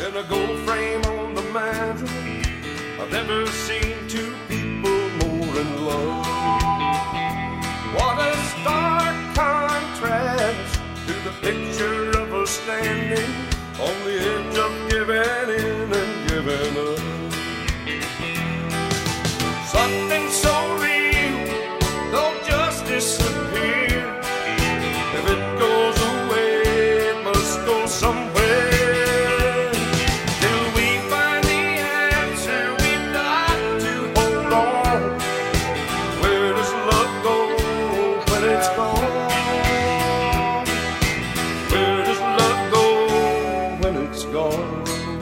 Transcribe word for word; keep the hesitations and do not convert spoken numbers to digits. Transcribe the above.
and a gold frame on the mantle. I've never seen two people more in love. What a stark contrast to the picture of us standing on the edge of giving